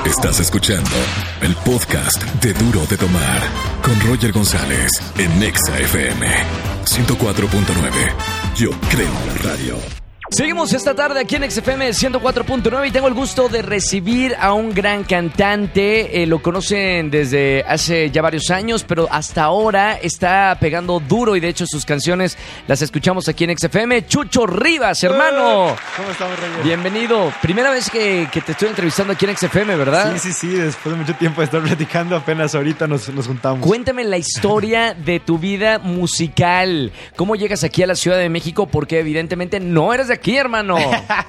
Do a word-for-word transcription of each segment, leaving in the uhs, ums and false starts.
Estás escuchando el podcast de Duro de Tomar con Roger González en Nexa F M ciento cuatro punto nueve. Yo creo en la radio. Seguimos esta tarde aquí en X F M ciento cuatro punto nueve y tengo el gusto de recibir a un gran cantante. Eh, lo conocen desde hace ya varios años, pero hasta ahora está pegando duro y de hecho sus canciones las escuchamos aquí en X F M. Chucho Rivas, hermano. ¿Cómo estamos, Reyes? Bienvenido. Primera vez que, que te estoy entrevistando aquí en X F M, ¿verdad? Sí, sí, sí. Después de mucho tiempo de estar platicando, apenas ahorita nos, nos juntamos. Cuéntame la historia de tu vida musical. ¿Cómo llegas aquí a la Ciudad de México? Porque evidentemente no eres de aquí, hermano.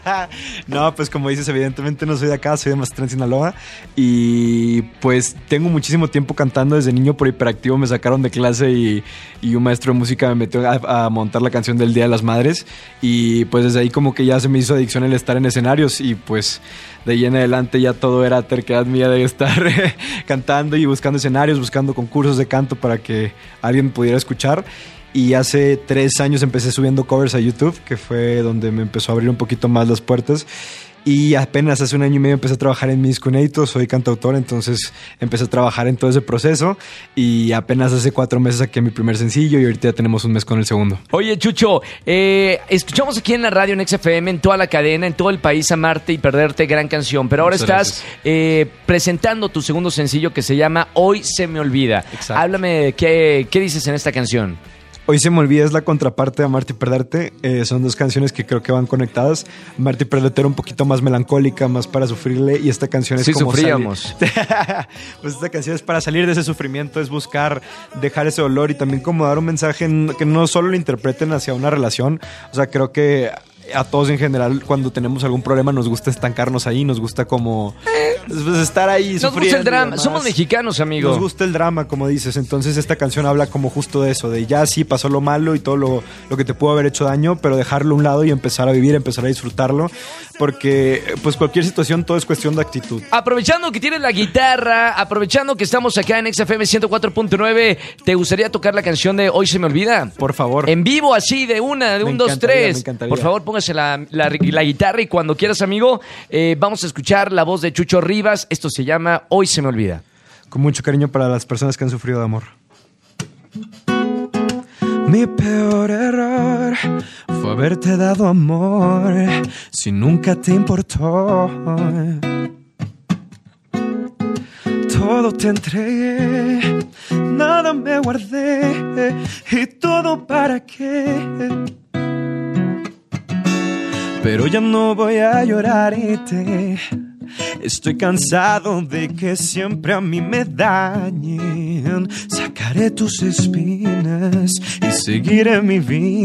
No, pues como dices, evidentemente no soy de acá, soy de Mazatlán, Sinaloa. Y pues tengo muchísimo tiempo cantando. Desde niño por hiperactivo me sacaron de clase y, y un maestro de música me metió a, a montar la canción del Día de las Madres. Y pues desde ahí como que ya se me hizo adicción el estar en escenarios. Y pues de ahí en adelante ya todo era terquedad mía de estar cantando y buscando escenarios, buscando concursos de canto para que alguien pudiera escuchar. Y hace tres años empecé subiendo covers a YouTube, que fue donde me empezó a abrir un poquito más las puertas. Y apenas hace un año y medio empecé a trabajar en mi disco inédito, soy cantautor, entonces empecé a trabajar en todo ese proceso. Y apenas hace cuatro meses saqué mi primer sencillo y ahorita ya tenemos un mes con el segundo. Oye, Chucho, eh, escuchamos aquí en la radio, en X F M, en toda la cadena, en todo el país, Amarte y Perderte, gran canción. Pero ahora Muchas estás eh, presentando tu segundo sencillo que se llama Hoy se me olvida. Exacto. Háblame, ¿qué, qué dices en esta canción? Hoy se me olvida es la contraparte de Amarte y Perderte. Eh, son dos canciones que creo que van conectadas. Amarte y Perderte era un poquito más melancólica, más para sufrirle. Y esta canción es Sí, como sufríamos. Pues esta canción es para salir de ese sufrimiento, es buscar dejar ese dolor y también como dar un mensaje en, que no solo lo interpreten hacia una relación. O sea, creo que a todos en general, cuando tenemos algún problema, nos gusta estancarnos ahí, nos gusta como pues, estar ahí Nos sufriendo. gusta el drama. y Somos mexicanos, amigo. Nos gusta el drama, como dices. Entonces esta canción habla como justo de eso, de ya sí pasó lo malo y todo lo, lo que te pudo haber hecho daño, pero dejarlo a un lado y empezar a vivir, empezar a disfrutarlo, porque pues cualquier situación, todo es cuestión de actitud. Aprovechando que tienes la guitarra, aprovechando que estamos acá en X F M ciento cuatro punto nueve, ¿te gustaría tocar la canción de Hoy se me olvida? Por favor. En vivo, así, de una, de Me un, dos, encantaría, tres. me encantaría. Por favor, póngase la, la, la guitarra y cuando quieras, amigo, eh, vamos a escuchar la voz de Chucho Rivas. Esto se llama Hoy se me olvida. Con mucho cariño para las personas que han sufrido de amor. Mi peor error fue haberte dado amor si nunca te importó. Todo te entregué, nada me guardé, y todo para qué. Pero ya no voy a llorarte. Estoy cansado de que siempre a mí me dañen. Sacaré tus espinas y seguiré mi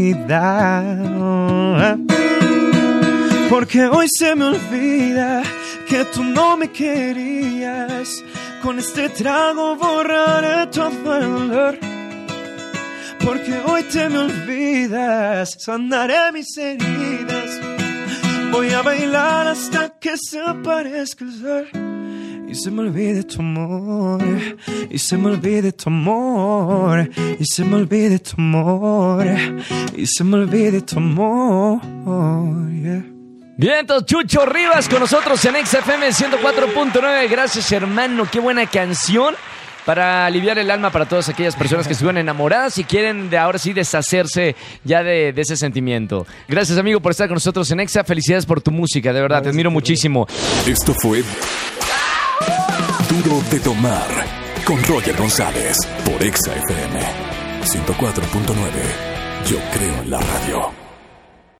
vida. Porque hoy se me olvida que tú no me querías. Con este trago borraré todo el dolor. Porque hoy te me olvidas, sanaré mis heridas. Voy a bailar hasta que se aparezca el sol y se me olvide tu amor, y se me olvide tu amor, y se me olvide tu amor, y se me olvide tu amor, yeah. Bien, entonces Chucho Rivas con nosotros en X F M ciento cuatro punto nueve. Gracias, hermano, qué buena canción para aliviar el alma para todas aquellas personas que estuvieron enamoradas y quieren de ahora sí deshacerse ya de, de ese sentimiento. Gracias, amigo, por estar con nosotros en Exa. Felicidades por tu música, de verdad, te admiro muchísimo. Esto fue Duro de Tomar con Roger González por Exa F M ciento cuatro punto nueve. Yo creo en la radio.